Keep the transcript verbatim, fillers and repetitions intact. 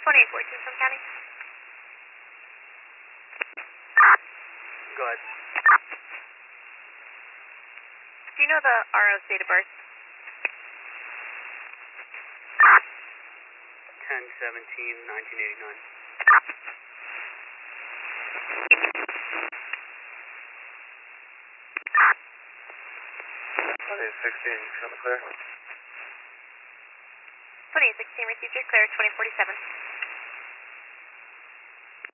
twenty-eight fourteen from County. Go ahead. Do you know the R O's date of birth? ten seventeen nineteen eighty-nine. twenty-eight sixteen, show me clear. twenty-eight sixteen, received your clear, twenty forty-seven.